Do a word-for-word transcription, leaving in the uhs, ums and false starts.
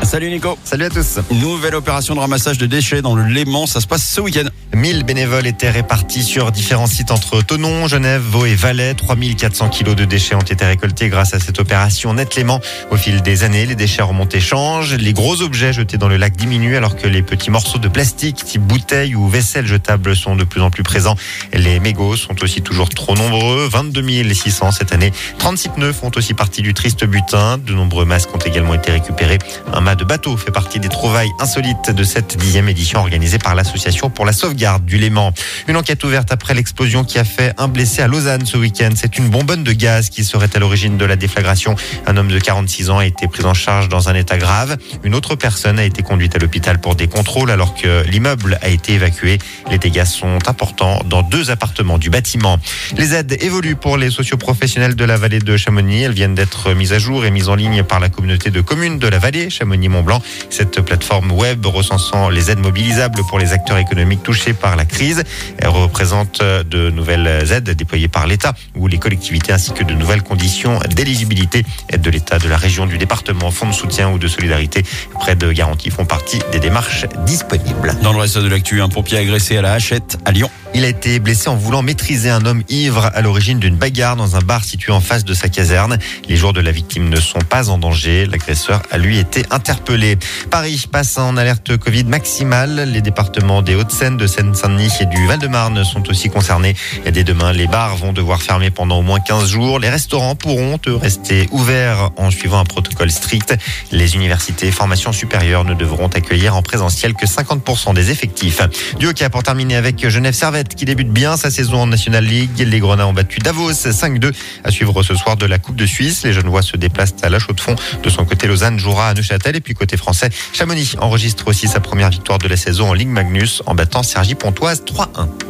Salut Nico. Salut à tous. Nouvelle opération de ramassage de déchets dans le Léman, ça se passe ce week-end. mille bénévoles étaient répartis sur différents sites entre Thonon, Genève, Vaud et Valais. trois mille quatre cents kilos de déchets ont été récoltés grâce à cette opération Net Léman. Au fil des années, les déchets remontés changent. Les gros objets jetés dans le lac diminuent alors que les petits morceaux de plastique type bouteilles ou vaisselle jetable sont de plus en plus présents. Les mégots sont aussi toujours trop nombreux, vingt-deux mille six cents cette année. trente-six pneus font aussi partie du triste butin. De nombreux masques ont également été récupérés. Un mât de bateau fait partie des trouvailles insolites de cette dixième édition organisée par l'Association pour la sauvegarde du Léman. Une enquête ouverte après l'explosion qui a fait un blessé à Lausanne ce week-end. C'est une bonbonne de gaz qui serait à l'origine de la déflagration. Un homme de quarante-six ans a été pris en charge dans un état grave. Une autre personne a été conduite à l'hôpital pour des contrôles alors que l'immeuble a été évacué. Les dégâts sont importants dans deux appartements du bâtiment. Les aides évoluent pour les socioprofessionnels de la vallée de Chamonix. Elles viennent d'être mises à jour et mises en ligne par la communauté de communes de la vallée Chamonix-Mont-Blanc. Cette plateforme web recensant les aides mobilisables pour les acteurs économiques touchés par la crise. Elle représente de nouvelles aides déployées par l'État ou les collectivités ainsi que de nouvelles conditions d'éligibilité. Aides de l'État, de la région, du département, fonds de soutien ou de solidarité. Prêts de garantie font partie des démarches disponibles. Dans le reste de l'actu, un pompier agressé à la Hachette à Lyon. Il a été blessé en voulant maîtriser un homme ivre à l'origine d'une bagarre dans un bar situé en face de sa caserne. Les jours de la victime ne sont pas en danger. L'agresseur a lui été interpellé. Paris passe en alerte Covid maximale. Les départements des Hauts-de-Seine, de Seine-Saint-Denis et du Val-de-Marne sont aussi concernés. Et dès demain, les bars vont devoir fermer pendant au moins quinze jours. Les restaurants pourront rester ouverts en suivant un protocole strict. Les universités et formations supérieures ne devront accueillir en présentiel que cinquante pour cent des effectifs. Du hockey pour terminer avec Genève-Servette qui débute bien sa saison en National League. Les Grenats ont battu Davos cinq deux à suivre ce soir de la Coupe de Suisse. Les Genevois se déplacent à La Chaux-de-Fonds. De son côté, Lausanne jouera à Neuchâtel. Et puis côté français, Chamonix enregistre aussi sa première victoire de la saison en Ligue Magnus en battant Cergy-Pontoise trois un.